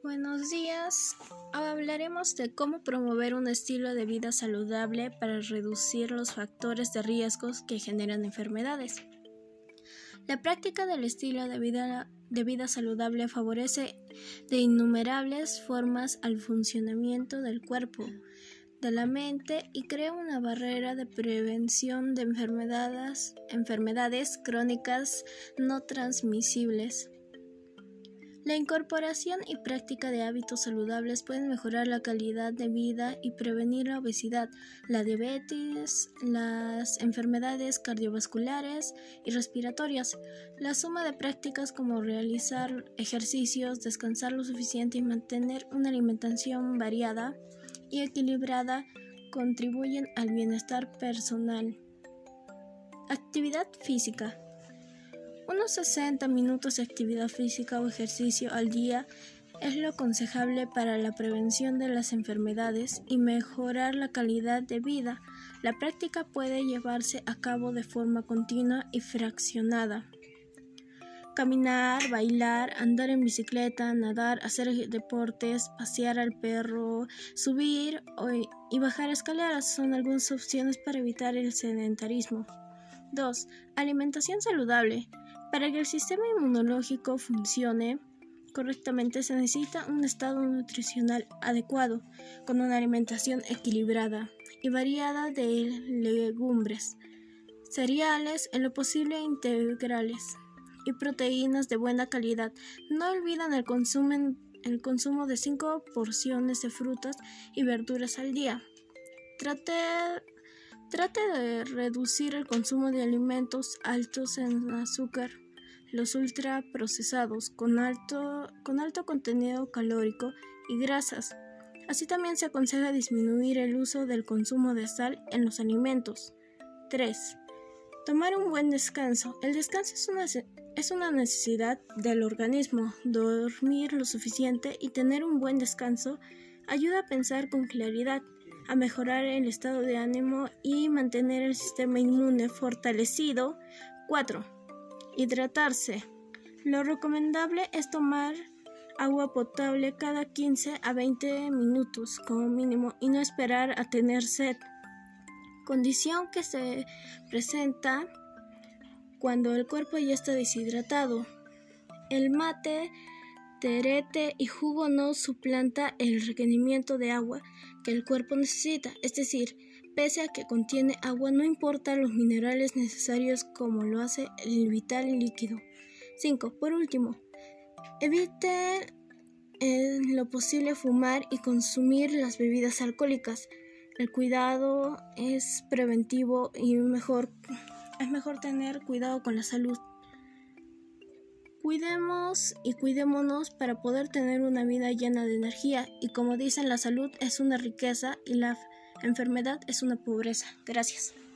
Buenos días. Hablaremos de cómo promover un estilo de vida saludable para reducir los factores de riesgos que generan enfermedades. La práctica del estilo de vida saludable favorece de innumerables formas al funcionamiento del cuerpo, de la mente y crea una barrera de prevención de enfermedades crónicas no transmisibles. La incorporación y práctica de hábitos saludables pueden mejorar la calidad de vida y prevenir la obesidad, la diabetes, las enfermedades cardiovasculares y respiratorias. La suma de prácticas como realizar ejercicios, descansar lo suficiente y mantener una alimentación variada y equilibrada contribuyen al bienestar personal. Actividad física. Unos 60 minutos de actividad física o ejercicio al día es lo aconsejable para la prevención de las enfermedades y mejorar la calidad de vida. La práctica puede llevarse a cabo de forma continua y fraccionada. Caminar, bailar, andar en bicicleta, nadar, hacer deportes, pasear al perro, subir y bajar escaleras son algunas opciones para evitar el sedentarismo. 2. Alimentación saludable. Para que el sistema inmunológico funcione correctamente se necesita un estado nutricional adecuado, con una alimentación equilibrada y variada de legumbres, cereales, en lo posible integrales, y proteínas de buena calidad. No olviden el consumo de 5 porciones de frutas y verduras al día. Trate de reducir el consumo de alimentos altos en azúcar, los ultraprocesados con alto contenido calórico y grasas. Así también se aconseja disminuir el uso del consumo de sal en los alimentos. 3. Tomar un buen descanso. El descanso es una necesidad del organismo. Dormir lo suficiente y tener un buen descanso ayuda a pensar con claridad, a mejorar el estado de ánimo y mantener el sistema inmune fortalecido. 4. Hidratarse. Lo recomendable es tomar agua potable cada 15 a 20 minutos como mínimo y no esperar a tener sed, condición que se presenta cuando el cuerpo ya está deshidratado. El mate, terete y jugo no suplanta el requerimiento de agua que el cuerpo necesita, es decir, pese a que contiene agua, no importa los minerales necesarios como lo hace el vital líquido. 5. Por último, evite en lo posible fumar y consumir las bebidas alcohólicas. El cuidado es preventivo y es mejor tener cuidado con la salud. Cuidemos y cuidémonos para poder tener una vida llena de energía y como dicen, la salud es una riqueza y la enfermedad es una pobreza. Gracias.